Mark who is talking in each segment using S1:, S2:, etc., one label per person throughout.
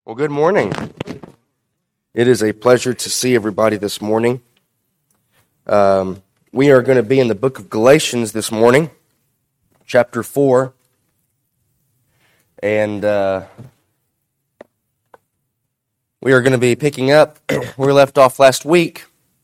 S1: Well, good morning. It is a pleasure to see everybody this morning. We are going to be in the book of Galatians this morning, chapter 4. And we are going to be picking up where we left off last week.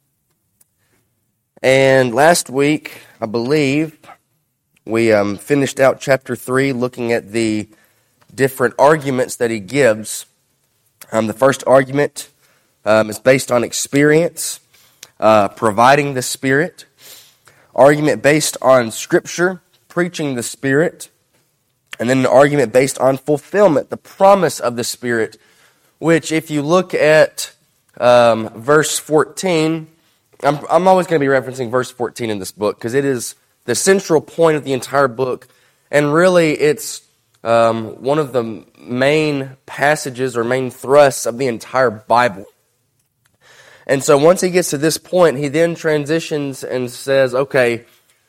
S1: And last week, I believe, we finished out chapter 3 looking at the different arguments that he gives. The first argument is based on experience, providing the Spirit. Argument based on Scripture, preaching the Spirit. And then an argument based on fulfillment, the promise of the Spirit, which if you look at verse 14, I'm always going to be referencing verse 14 in this book because it is the central point of the entire book. And really it's one of the main passages or main thrusts of the entire Bible. And so once he gets to this point, he then transitions and says, okay,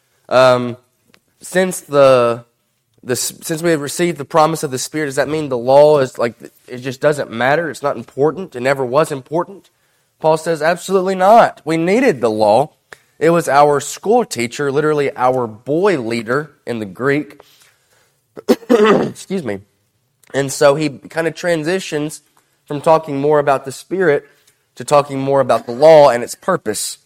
S1: since we have received the promise of the Spirit, does that mean the law is like, it just doesn't matter? It's not important? It never was important? Paul says, absolutely not. We needed the law. It was our school teacher, literally our boy leader in the Greek. Excuse me. And so he kind of transitions from talking more about the Spirit to talking more about the law and its purpose.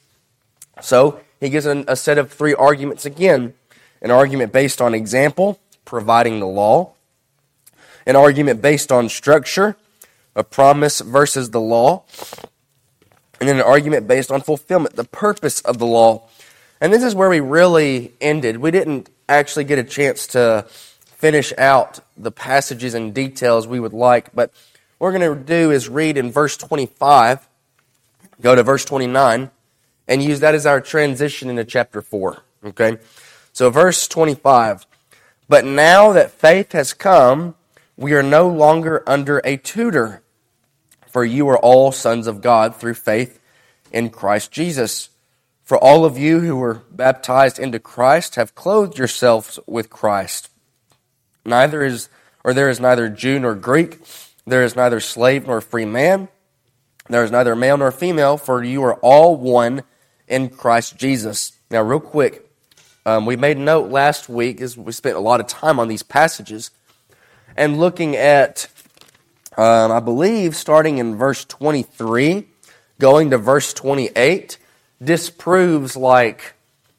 S1: So he gives a set of 3 arguments again. An argument based on example, providing the law. An argument based on structure, a promise versus the law. And then an argument based on fulfillment, the purpose of the law. And this is where we really ended. We didn't actually get a chance to finish out the passages and details we would like, but what we're going to do is read in verse 25, go to verse 29, and use that as our transition into chapter 4. Okay? So verse 25, but now that faith has come, we are no longer under a tutor, for you are all sons of God through faith in Christ Jesus. For all of you who were baptized into Christ have clothed yourselves with Christ. There is neither Jew nor Greek, there is neither slave nor free man, there is neither male nor female, for you are all one in Christ Jesus. Now, real quick, we made a note last week as we spent a lot of time on these passages and looking at, I believe, starting in verse 23, going to verse 28, disproves like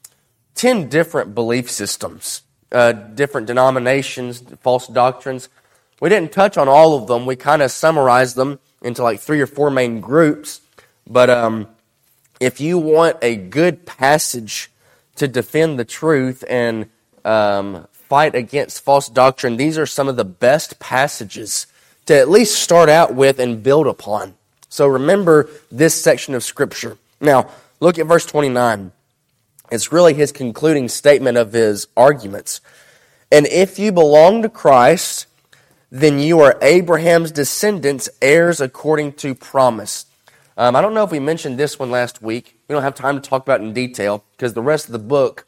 S1: 10 different belief systems. Different denominations, false doctrines. We didn't touch on all of them. We kind of summarized them into like 3 or 4 main groups. But if you want a good passage to defend the truth and fight against false doctrine, these are some of the best passages to at least start out with and build upon. So remember this section of Scripture. Now, look at verse 29. It's really his concluding statement of his arguments. And if you belong to Christ, then you are Abraham's descendants, heirs according to promise. I don't know if we mentioned this one last week. We don't have time to talk about it in detail because the rest of the book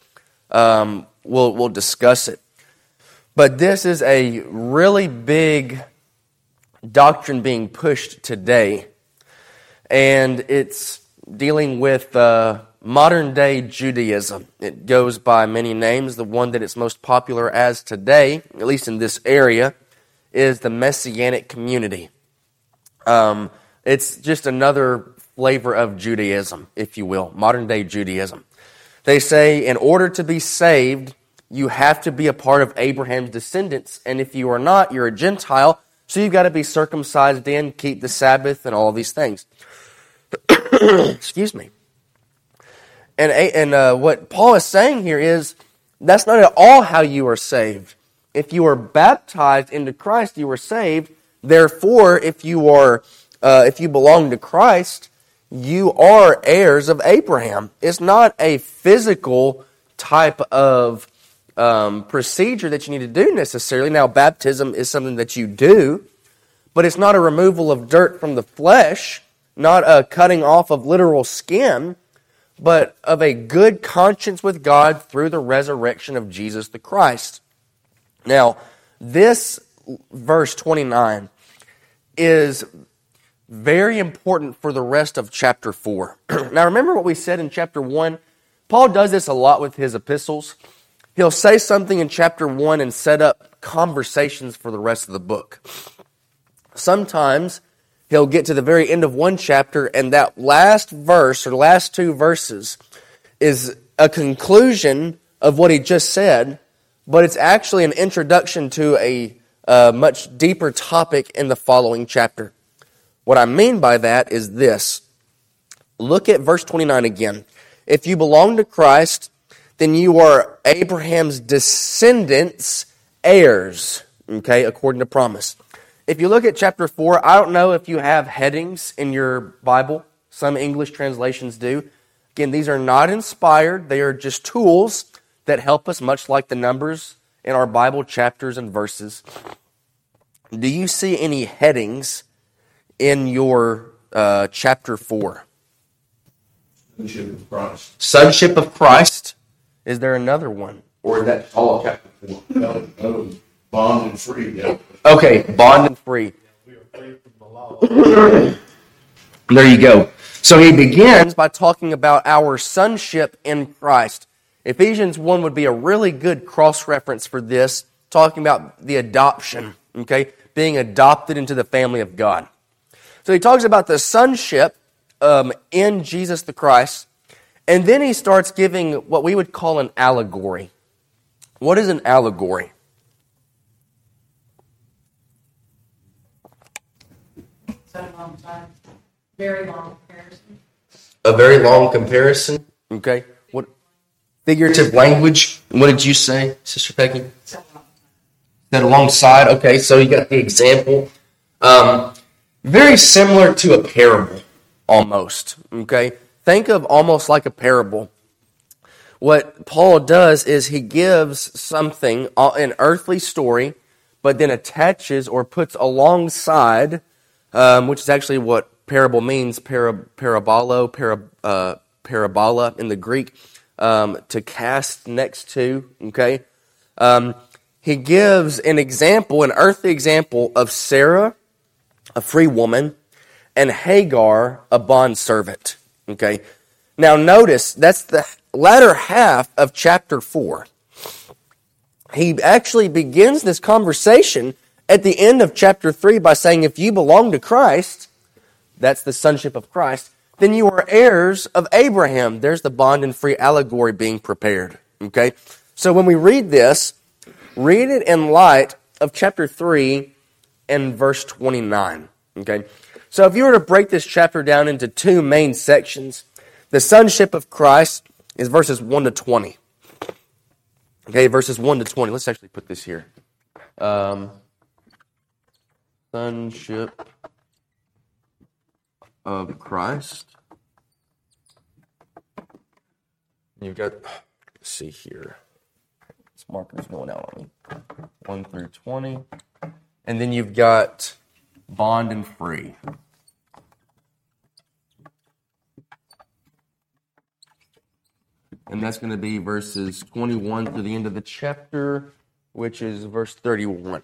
S1: we'll discuss it. But this is a really big doctrine being pushed today. And it's dealing with modern-day Judaism. It goes by many names. The one that it's most popular as today, at least in this area, is the Messianic community. It's just another flavor of Judaism, if you will, modern-day Judaism. They say in order to be saved, you have to be a part of Abraham's descendants, and if you are not, you're a Gentile, so you've got to be circumcised and keep the Sabbath and all of these things. Excuse me. And what Paul is saying here is that's not at all how you are saved. If you are baptized into Christ, you are saved. Therefore, if you belong to Christ, you are heirs of Abraham. It's not a physical type of procedure that you need to do necessarily. Now, baptism is something that you do, but it's not a removal of dirt from the flesh, not a cutting off of literal skin, but of a good conscience with God through the resurrection of Jesus the Christ. Now, this verse 29 is very important for the rest of chapter 4. Now remember what we said in chapter 1? Paul does this a lot with his epistles. He'll say something in chapter 1 and set up conversations for the rest of the book. Sometimes he'll get to the very end of one chapter and that last verse or last two verses is a conclusion of what he just said, but it's actually an introduction to a much deeper topic in the following chapter. What I mean by that is this. Look at verse 29 again. If you belong to Christ, then you are Abraham's descendants, heirs, okay, according to promise. If you look at chapter 4, I don't know if you have headings in your Bible. Some English translations do. Again, these are not inspired. They are just tools that help us, much like the numbers in our Bible chapters and verses. Do you see any headings in your chapter 4?
S2: Sonship of Christ.
S1: Sonship of Christ. Is there another one? Or is that all of chapter 4?
S2: No, bond and free. Yeah.
S1: Okay, bond and free.
S2: We are free from the law.
S1: There you go. So he begins by talking about our sonship in Christ. Ephesians 1 would be a really good cross-reference for this, talking about the adoption, okay, being adopted into the family of God. So he talks about the sonship in Jesus the Christ, and then he starts giving what we would call an allegory. What is an allegory?
S3: So long time. Very long comparison.
S1: A very long comparison, okay. What figurative language? What did you say, Sister Peggy? That alongside, okay, so you got the example. Very similar to a parable, almost, okay? Think of almost like a parable. What Paul does is he gives something, an earthly story, but then attaches or puts alongside, which is actually what parable means, parabola in the Greek, to cast next to, okay? He gives an example, an earthly example of Sarah, a free woman, and Hagar, a bondservant. Okay. Now notice, that's the latter half of chapter 4. He actually begins this conversation at the end of chapter 3 by saying, if you belong to Christ, that's the sonship of Christ, then you are heirs of Abraham. There's the bond and free allegory being prepared. Okay. So when we read this, read it in light of chapter 3 and verse 29. Okay? So if you were to break this chapter down into two main sections, the sonship of Christ is verses 1 to 20. Okay, verses 1 to 20. Let's actually put this here. Sonship of Christ. You've got, let's see here. This marker's going out on me. 1 through 20. And then you've got bond and free. And that's going to be verses 21 to the end of the chapter, which is verse 31.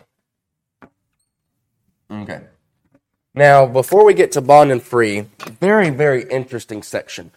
S1: Okay. Now, before we get to bond and free, very, very interesting section.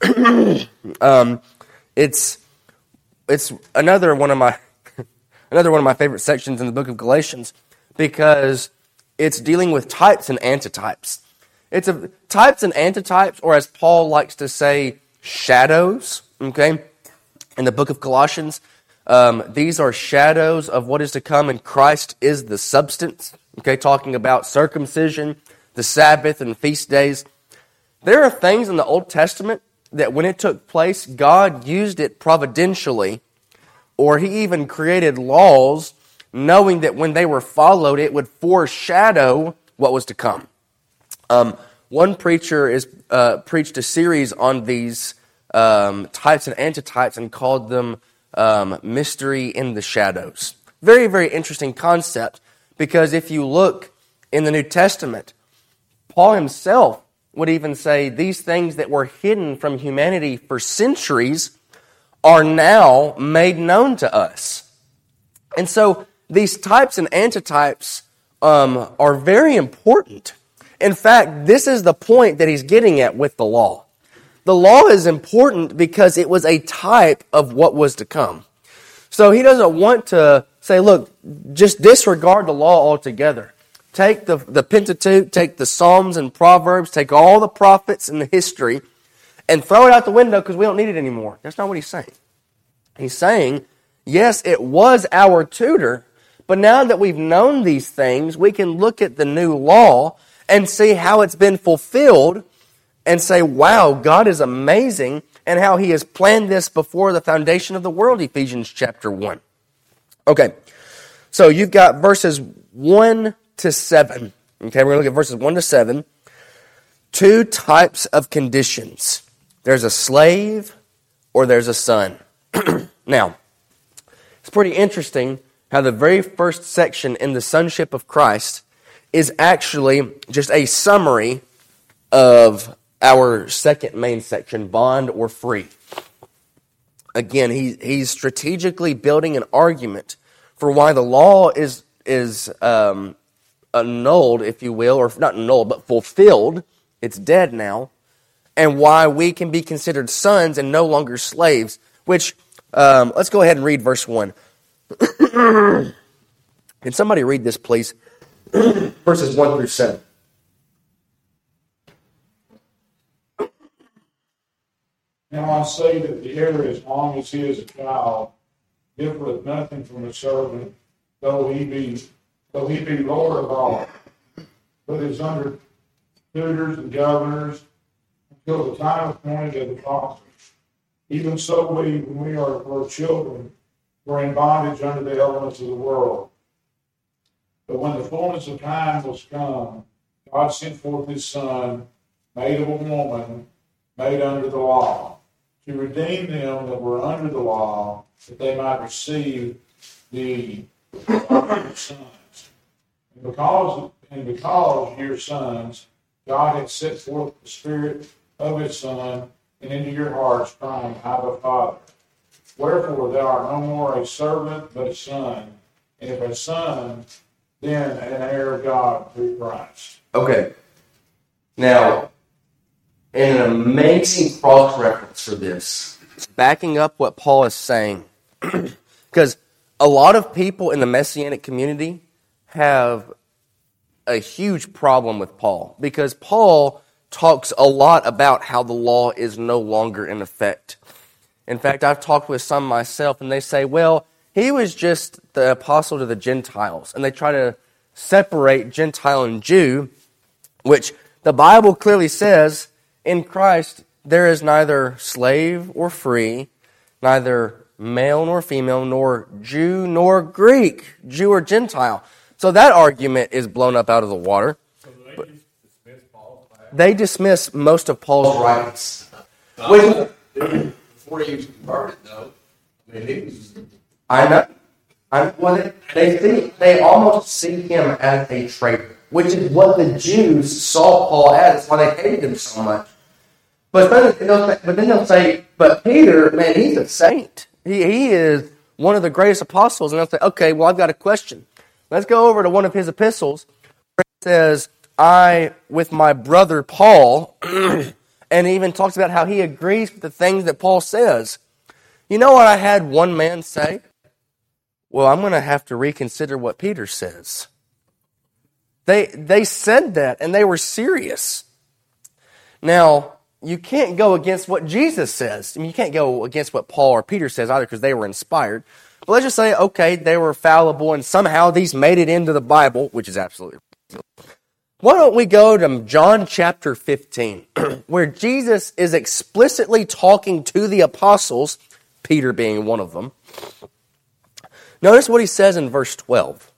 S1: It's another one of my favorite sections in the book of Galatians, because it's dealing with types and antitypes. It's types and antitypes, or as Paul likes to say, shadows. Okay, in the book of Colossians, these are shadows of what is to come, and Christ is the substance. Okay, talking about circumcision, the Sabbath, and feast days. There are things in the Old Testament that when it took place, God used it providentially, or He even created laws knowing that when they were followed, it would foreshadow what was to come. One preacher preached a series on these types and antitypes and called them mystery in the shadows. Very, very interesting concept, because if you look in the New Testament, Paul himself would even say these things that were hidden from humanity for centuries are now made known to us. And so these types and antitypes are very important. In fact, this is the point that he's getting at with the law. The law is important because it was a type of what was to come. So he doesn't want to say, look, just disregard the law altogether. Take the Pentateuch, take the Psalms and Proverbs, take all the prophets and the history, and throw it out the window because we don't need it anymore. That's not what he's saying. He's saying, yes, it was our tutor, but now that we've known these things, we can look at the new law and see how it's been fulfilled and say, wow, God is amazing, and how He has planned this before the foundation of the world, Ephesians chapter 1. Okay, so you've got verses 1 to 7. Okay, we're going to look at verses 1 to 7. Two types of conditions. There's a slave or there's a son. Now, it's pretty interesting how the very first section in the sonship of Christ is actually just a summary of our second main section, bond or free. Again, he's strategically building an argument for why the law is annulled, if you will, or not annulled, but fulfilled. It's dead now. And why we can be considered sons and no longer slaves. Which, let's go ahead and read verse 1. Can somebody read this, please? Verses 1 through 7.
S4: Now I say that the heir, as long as he is a child, differeth nothing from a servant, though he be Lord of all, but is under tutors and governors until the time appointed of the fathers. Even so we, when we were children, were in bondage under the elements of the world. But when the fullness of time was come, God sent forth His Son, made of a woman, made under the law, to redeem them that were under the law, that they might receive the adoption of sons. And because your sons, God had set forth the Spirit of His Son, and into your hearts, crying, Abba, Father. Wherefore thou art no more a servant, but a son, and if a son, then an heir of God through Christ.
S1: Okay. Now, an amazing cross-reference for this, backing up what Paul is saying. Because a lot of people in the Messianic community have a huge problem with Paul. Because Paul talks a lot about how the law is no longer in effect. In fact, I've talked with some myself, and they say, well, he was just the apostle to the Gentiles. And they try to separate Gentile and Jew, which the Bible clearly says, in Christ, there is neither slave or free, neither male nor female, nor Jew nor Greek, Jew or Gentile. So that argument is blown up out of the water.
S4: So they dismiss Paul's class?
S1: They dismiss most of Paul's writings.
S2: Before he was converted, though, I mean, he was.
S1: I know. Well, they almost see him as a traitor, which is what the Jews saw Paul as. That's why they hated him so much. But then they'll say, but Peter, man, he's a saint. He is one of the greatest apostles. And they'll say, okay, well, I've got a question. Let's go over to one of his epistles where it says, I, with my brother Paul, and he even talks about how he agrees with the things that Paul says. You know what I had one man say? Well, I'm going to have to reconsider what Peter says. They said that, and they were serious. Now, you can't go against what Jesus says. I mean, you can't go against what Paul or Peter says either because they were inspired. But let's just say, okay, they were fallible, and somehow these made it into the Bible, which is absolutely ridiculous. Why don't we go to John chapter 15, where Jesus is explicitly talking to the apostles, Peter being one of them. Notice what he says in verse 12.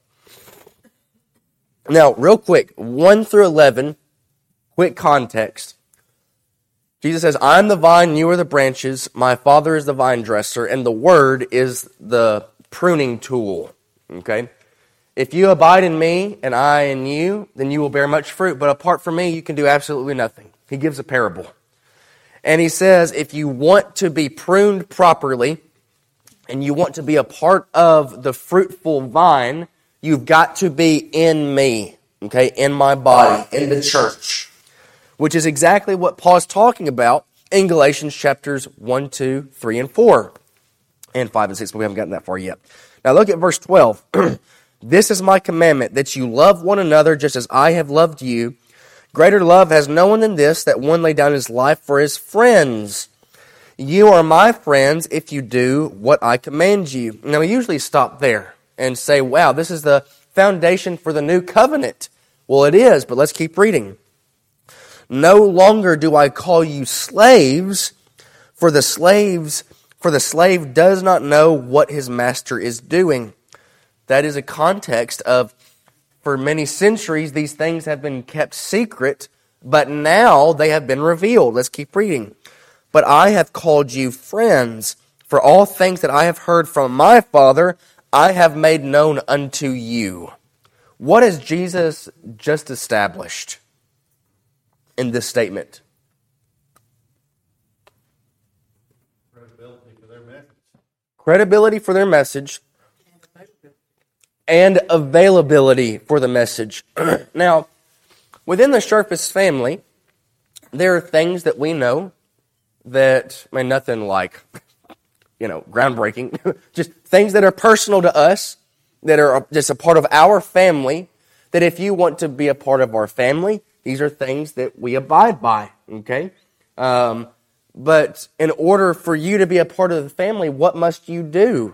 S1: Now, real quick, 1 through 11, quick context. Jesus says, I'm the vine, you are the branches, my Father is the vine dresser, and the Word is the pruning tool. Okay? If you abide in me, and I in you, then you will bear much fruit, but apart from me, you can do absolutely nothing. He gives a parable. And he says, if you want to be pruned properly, and you want to be a part of the fruitful vine, You've got to be in me, okay, in my body, in the church, which is exactly what Paul's talking about in Galatians chapters 1, 2, 3, and 4, and 5 and 6, but we haven't gotten that far yet. Now look at verse 12. This is my commandment, that you love one another just as I have loved you. Greater love has no one than this, that one lay down his life for his friends. You are my friends if you do what I command you. Now we usually stop there and say, wow, this is the foundation for the new covenant. Well, it is, but let's keep reading. No longer do I call you slaves, for the slave does not know what his master is doing. That is a context of, for many centuries, these things have been kept secret, but now they have been revealed. Let's keep reading. But I have called you friends, for all things that I have heard from my Father, I have made known unto you. What has Jesus just established in this statement?
S2: Credibility for their message.
S1: Credibility for their message and availability for the message. Now, within the Sharpest family, there are things that we know that, I mean, nothing like, groundbreaking, just things that are personal to us, that are just a part of our family, that if you want to be a part of our family, these are things that we abide by, okay? But in order for you to be a part of the family, what must you do?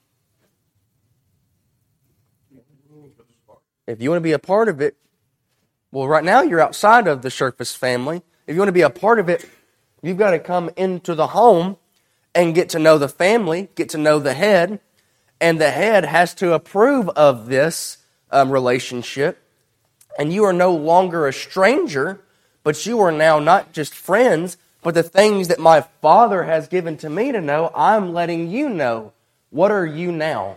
S1: If you want to be a part of it, well, right now you're outside of the Sherpas family. If you want to be a part of it, you've got to come into the home and get to know the family, get to know the head, and the head has to approve of this relationship. And you are no longer a stranger, but you are now not just friends, but the things that my Father has given to me to know, I'm letting you know. What are you now?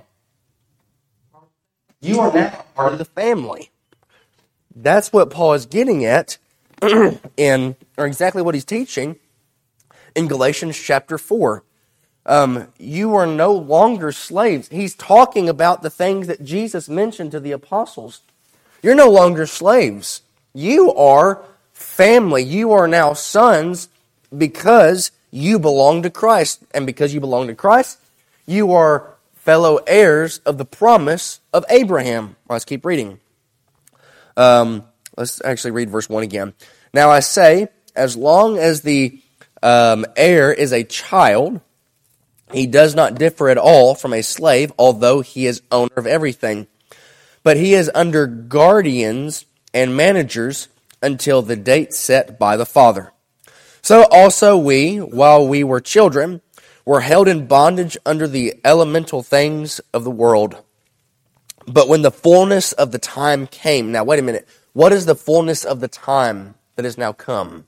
S1: You are now part of the family. That's what Paul is getting at or exactly what he's teaching in Galatians chapter 4. You are no longer slaves. He's talking about the things that Jesus mentioned to the apostles. You're no longer slaves. You are family. You are now sons because you belong to Christ. And because you belong to Christ, you are fellow heirs of the promise of Abraham. Let's keep reading. Let's actually read verse 1 again. Now I say, as long as the heir is a child, he does not differ at all from a slave, although he is owner of everything. But he is under guardians and managers until the date set by the Father. So also we, while we were children, were held in bondage under the elemental things of the world. But when the fullness of the time came... Now, wait a minute. What is the fullness of the time that has now come?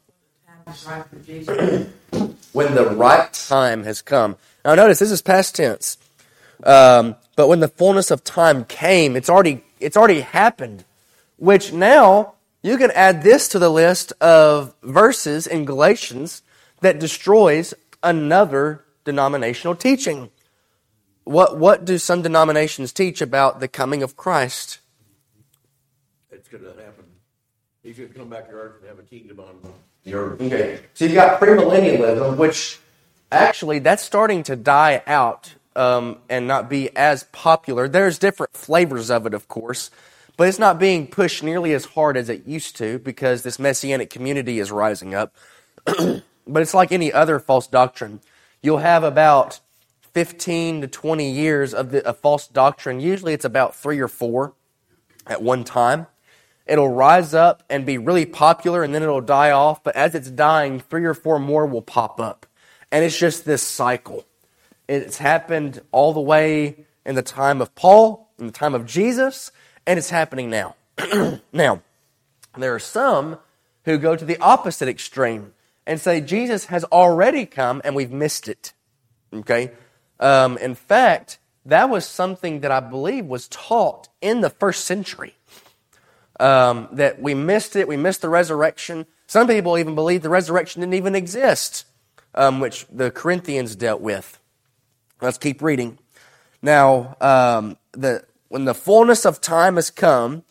S1: When the right time has come. Now, notice, this is past tense. But when the fullness of time came, it's already happened. Which now, you can add this to the list of verses in Galatians that destroys another denominational teaching. What do some denominations teach about the coming of Christ?
S2: It's going to happen. He's going to come back to earth and have a kingdom on the earth.
S1: Okay, so you've got premillennialism, which actually that's starting to die out and not be as popular. There's different flavors of it, of course, but it's not being pushed nearly as hard as it used to because this Messianic community is rising up. But it's like any other false doctrine. You'll have about 15 to 20 years of a false doctrine. Usually it's about 3 or 4 at one time. It'll rise up and be really popular, and then it'll die off. But as it's dying, 3 or 4 more will pop up. And it's just this cycle. It's happened all the way in the time of Paul, in the time of Jesus, and it's happening now. Now, there are some who go to the opposite extreme and say Jesus has already come and we've missed it. Okay? In fact, that was something that I believe was taught in the first century. That we missed it, we missed the resurrection. Some people even believe the resurrection didn't even exist, which the Corinthians dealt with. Let's keep reading. Now, when the fullness of time has God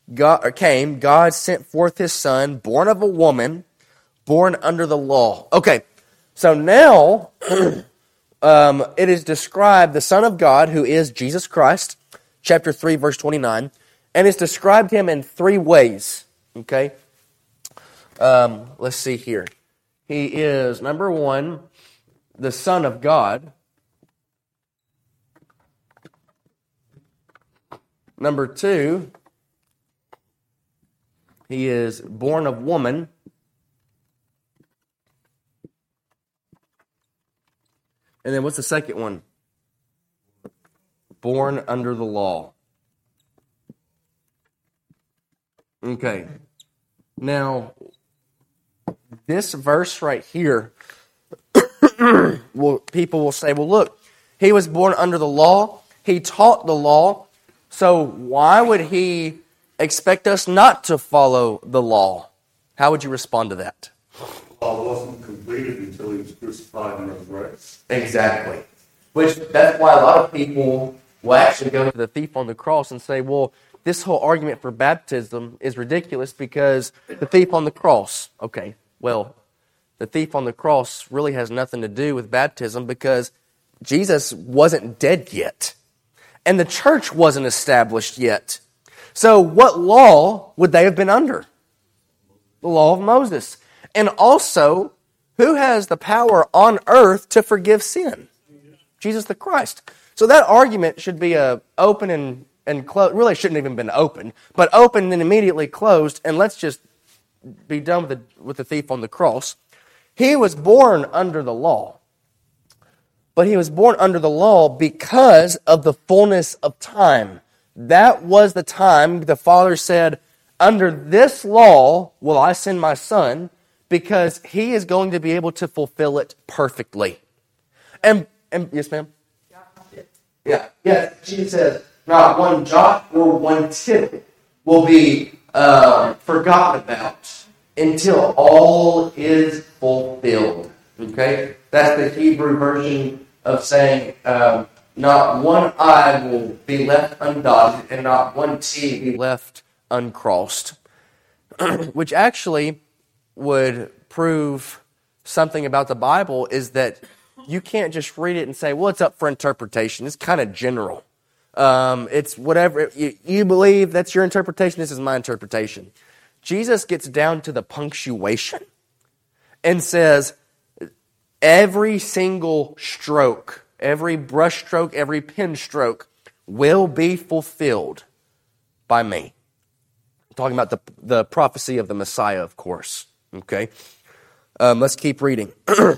S1: sent forth his Son, born of a woman, born under the law. Okay, so now it is described, the Son of God, who is Jesus Christ, chapter 3, verse 29, and it's described him in three ways. Okay? Let's see here. He is, number one, the Son of God. Number two, he is born of woman. And then what's the second one? Born under the law. Okay. Now, this verse right here, people will say, well, look, he was born under the law. He taught the law. So why would he expect us not to follow the law? How would you respond to that?
S5: The law wasn't completed until he was crucified and resurrected.
S1: Exactly. That's why a lot of people will actually go to the thief on the cross and say, well, this whole argument for baptism is ridiculous because the thief on the cross. Okay, well, the thief on the cross really has nothing to do with baptism because Jesus wasn't dead yet. And the church wasn't established yet. So what law would they have been under? The law of Moses. And also, who has the power on earth to forgive sin? Jesus the Christ. So that argument should be open and closed. Really shouldn't have even been open, but open and then immediately closed, and let's just be done with the thief on the cross. He was born under the law. But he was born under the law because of the fullness of time. That was the time the Father said, under this law will I send my Son, because he is going to be able to fulfill it perfectly. And yes, ma'am? Yeah. Yes, she says, not one jot or one tittle will be forgotten about until all is fulfilled. Okay? That's the Hebrew version of saying, not one I will be left undotted, and not one T be left uncrossed. Which actually would prove something about the Bible is that you can't just read it and say, well, it's up for interpretation. It's kind of general. It's whatever. You believe that's your interpretation, this is my interpretation. Jesus gets down to the punctuation and says, every single stroke, every brush stroke, every pen stroke will be fulfilled by me. I'm talking about the prophecy of the Messiah, of course. Okay? Let's keep reading.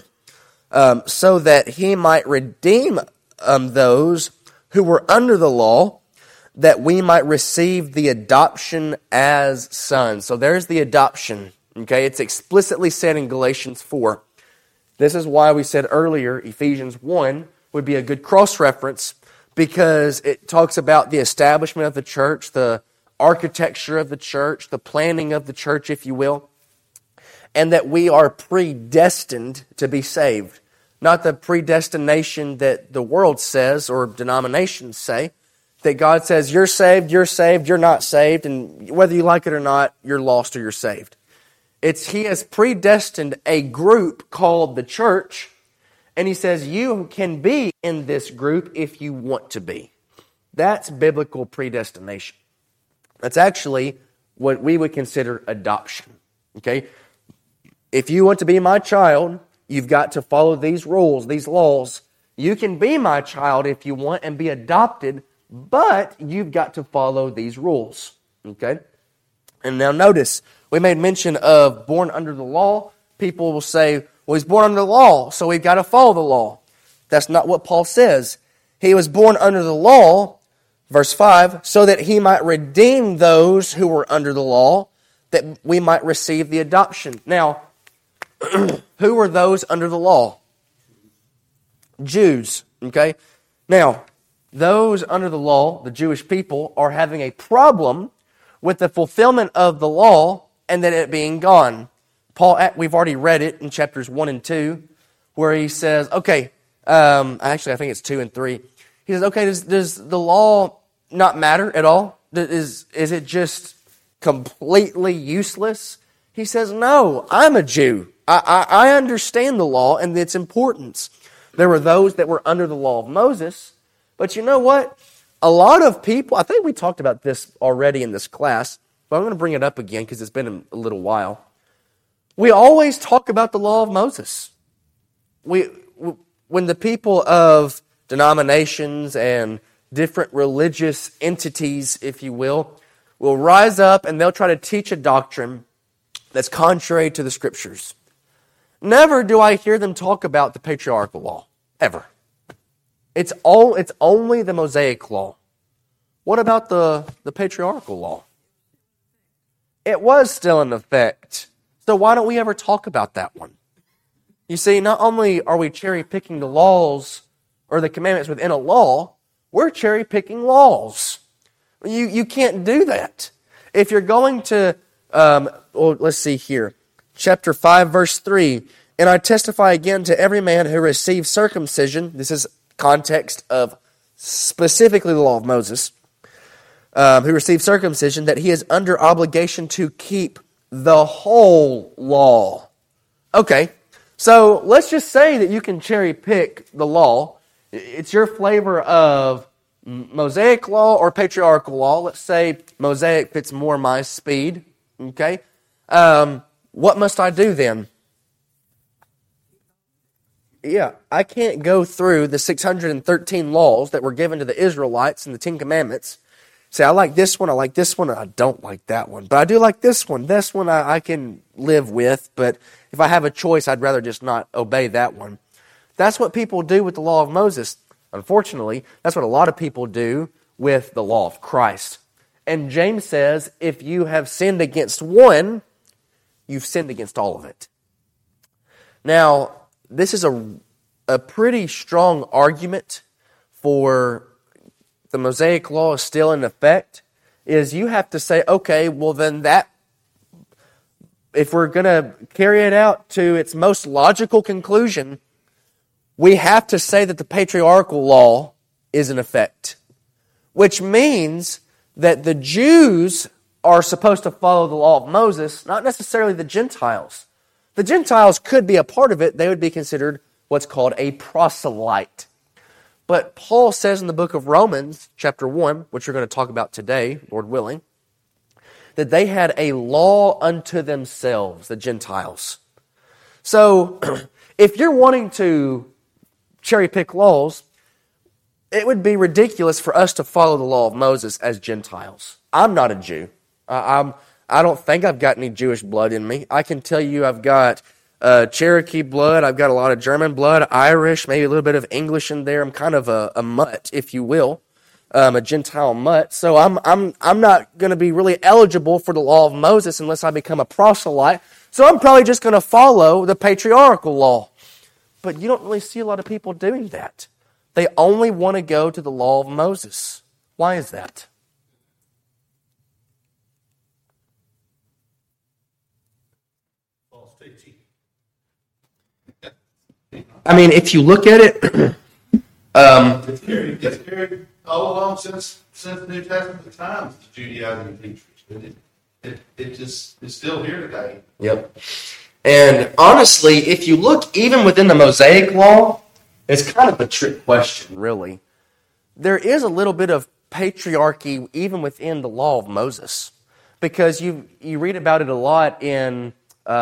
S1: So that he might redeem those who were under the law, that we might receive the adoption as sons. So there's the adoption. Okay? It's explicitly said in Galatians 4. This is why we said earlier Ephesians 1 would be a good cross-reference, because it talks about the establishment of the church, the architecture of the church, the planning of the church, if you will, and that we are predestined to be saved. Not the predestination that the world says or denominations say, that God says you're saved, you're not saved, and whether you like it or not, you're lost or you're saved. He has predestined a group called the church, and he says you can be in this group if you want to be. That's biblical predestination. That's actually what we would consider adoption. Okay? If you want to be my child, you've got to follow these rules, these laws. You can be my child if you want and be adopted, but you've got to follow these rules. Okay? And now notice, we made mention of born under the law. People will say, well, he's born under the law, so we've got to follow the law. That's not what Paul says. He was born under the law, verse 5, so that he might redeem those who were under the law, that we might receive the adoption. Now, who were those under the law? Jews, okay? Now, those under the law, the Jewish people, are having a problem with the fulfillment of the law and then it being gone. We've already read it in chapters 1 and 2, where he says, okay, actually I think it's 2 and 3. He says, okay, does the law not matter at all? Is it just completely useless? He says, no, I'm a Jew. I understand the law and its importance. There were those that were under the law of Moses, but you know what? A lot of people, I think we talked about this already in this class, but I'm going to bring it up again because it's been a little while. We always talk about the law of Moses. When the people of denominations and different religious entities, if you will rise up and they'll try to teach a doctrine that's contrary to the Scriptures. Never do I hear them talk about the patriarchal law, ever. It's only the Mosaic law. What about the patriarchal law? It was still in effect. So why don't we ever talk about that one? You see, not only are we cherry-picking the laws or the commandments within a law, we're cherry-picking laws. You can't do that. If you're going to, let's see here, chapter 5, verse 3, and I testify again to every man who receives circumcision, this is context of specifically the law of Moses, who receives circumcision, that he is under obligation to keep the whole law. Okay, so let's just say that you can cherry pick the law. It's your flavor of Mosaic law or patriarchal law. Let's say Mosaic fits more my speed. Okay, what must I do then? Yeah, I can't go through the 613 laws that were given to the Israelites in the Ten Commandments. Say, I like this one, and I don't like that one. But I do like this one. This one I can live with, but if I have a choice, I'd rather just not obey that one. That's what people do with the law of Moses. Unfortunately, that's what a lot of people do with the law of Christ. And James says, if you have sinned against one, you've sinned against all of it. Now, this is a pretty strong argument for the Mosaic law is still in effect, is you have to say, okay, well then that, if we're going to carry it out to its most logical conclusion, we have to say that the patriarchal law is in effect. Which means that the Jews are supposed to follow the law of Moses, not necessarily the Gentiles. The Gentiles could be a part of it. They would be considered what's called a proselyte. But Paul says in the book of Romans, chapter 1, which we're going to talk about today, Lord willing, that they had a law unto themselves, the Gentiles. So, if you're wanting to cherry pick laws, it would be ridiculous for us to follow the law of Moses as Gentiles. I'm not a Jew. I don't think I've got any Jewish blood in me. I can tell you I've got Cherokee blood. I've got a lot of German blood, Irish, maybe a little bit of English in there. I'm kind of a mutt, if you will, a Gentile mutt. So I'm not going to be really eligible for the law of Moses unless I become a proselyte. So I'm probably just going to follow the patriarchal law. But you don't really see a lot of people doing that. They only want to go to the law of Moses. Why is that?
S2: False teaching.
S1: I mean, if you look at it,
S5: It's carried all along since the New Testament times, the Judaizing teachers. It's still here today.
S1: Yep. And honestly, if you look even within the Mosaic law, it's kind of a trick question, really. There is a little bit of patriarchy even within the law of Moses. Because you read about it a lot in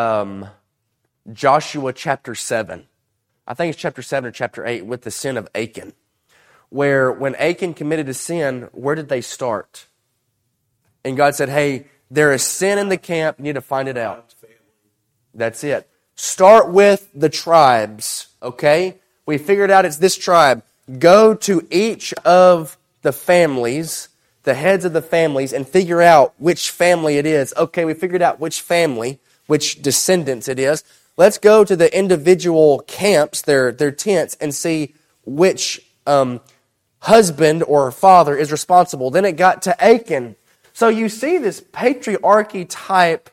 S1: Joshua chapter 7. I think it's chapter 7 or chapter 8 with the sin of Achan. Where when Achan committed a sin, where did they start? And God said, hey, there is sin in the camp, you need to find it out. That's it. Start with the tribes, okay? We figured out it's this tribe. Go to each of the families, the heads of the families, and figure out which family it is. Okay, we figured out which family, which descendants it is. Let's go to the individual camps, their tents, and see which husband or father is responsible. Then it got to Achan. So you see this patriarchy type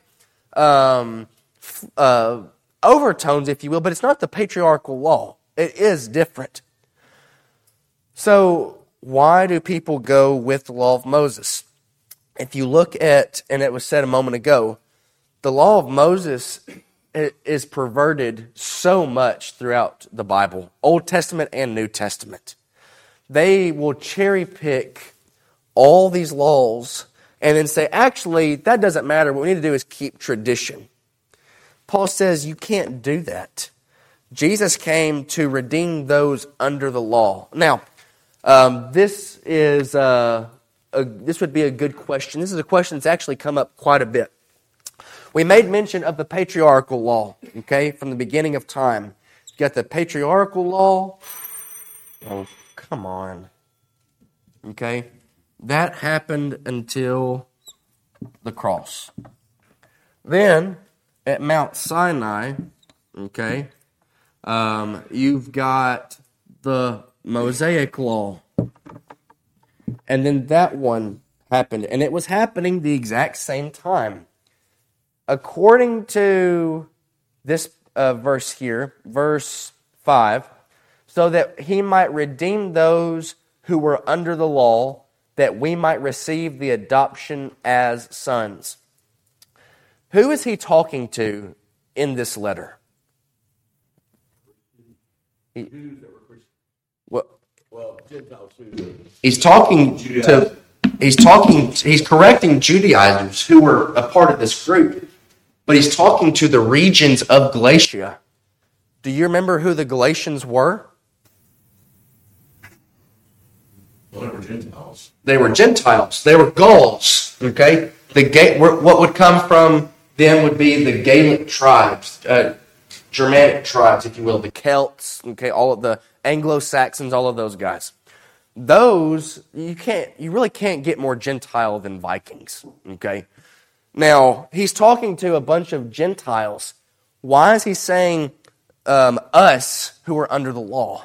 S1: overtones, if you will, but it's not the patriarchal law. It is different. So why do people go with the law of Moses? If you look at, and it was said a moment ago, the law of Moses is perverted so much throughout the Bible, Old Testament and New Testament. They will cherry pick all these laws and then say, actually, that doesn't matter. What we need to do is keep tradition. Paul says you can't do that. Jesus came to redeem those under the law. Now, this would be a good question. This is a question that's actually come up quite a bit. We made mention of the patriarchal law, okay, from the beginning of time. You got the patriarchal law. Oh, come on. Okay, that happened until the cross. Then, at Mount Sinai, okay, you've got the Mosaic law. And then that one happened. And it was happening the exact same time. According to this verse here, verse 5, so that he might redeem those who were under the law, that we might receive the adoption as sons. Who is he talking to in this letter?
S2: Well, Gentiles too.
S1: He's correcting Judaizers who were a part of this group, but he's talking to the regions of Galatia. Do you remember who the Galatians were?
S2: Well, they were Gentiles.
S1: They were Gentiles. They were Gauls. Okay, what would come from them would be the Gaelic tribes, Germanic tribes, if you will, the Celts. Okay, all of the Anglo-Saxons, all of those guys. Those you really can't get more Gentile than Vikings. Okay, now he's talking to a bunch of Gentiles. Why is he saying us who are under the law?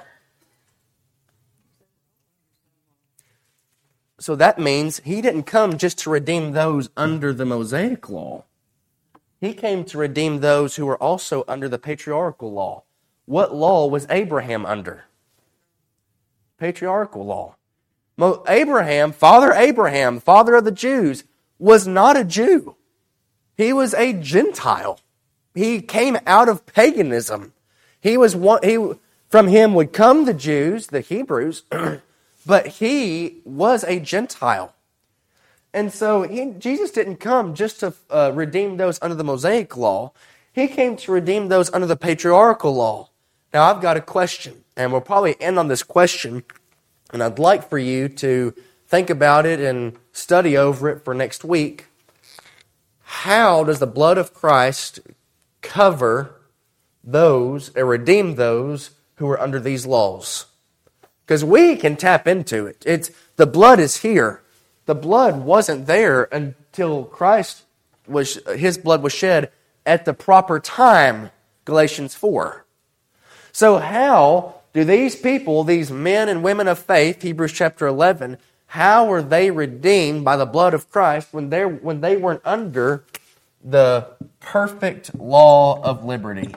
S1: So that means he didn't come just to redeem those under the Mosaic law. He came to redeem those who were also under the patriarchal law. What law was Abraham under? Patriarchal law. Father Abraham, father of the Jews, was not a Jew. He was a Gentile. He came out of paganism. From him would come the Jews, the Hebrews, but he was a Gentile. And so Jesus didn't come just to redeem those under the Mosaic law. He came to redeem those under the patriarchal law. Now, I've got a question, and we'll probably end on this question, and I'd like for you to think about it and study over it for next week. How does the blood of Christ cover those, or redeem those who are under these laws? Because we can tap into it. The blood is here. The blood wasn't there until his blood was shed at the proper time, Galatians 4. So how do these people, these men and women of faith, Hebrews chapter 11, how were they redeemed by the blood of Christ when they weren't under the perfect law of liberty?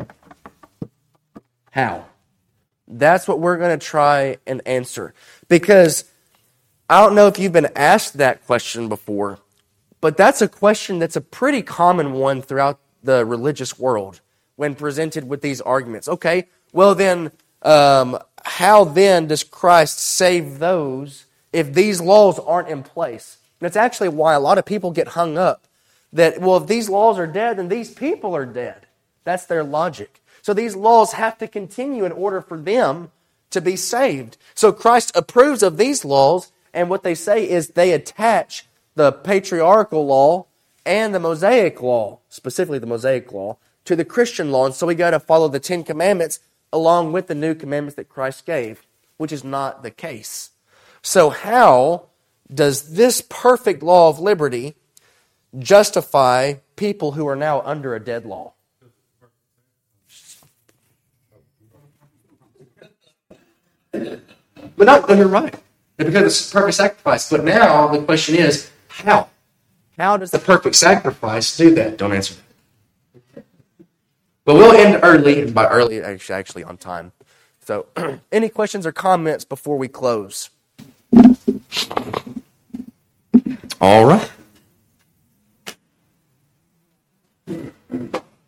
S1: How? That's what we're going to try and answer. Because I don't know if you've been asked that question before, but that's a question that's a pretty common one throughout the religious world when presented with these arguments. Okay, well then, how then does Christ save those if these laws aren't in place? And that's actually why a lot of people get hung up that, well, if these laws are dead, then these people are dead. That's their logic. So these laws have to continue in order for them to be saved. So Christ approves of these laws, and what they say is they attach the patriarchal law and the Mosaic law, specifically the Mosaic law, to the Christian law. And so we got to follow the 10 Commandments along with the new commandments that Christ gave, which is not the case. So how does this perfect law of liberty justify people who are now under a dead law? But no, you're right. Because it's a perfect sacrifice. But now the question is, how? How does the perfect sacrifice do that? Don't answer that. But we'll end early, and by early, actually on time. So, any questions or comments before we close?
S6: All right.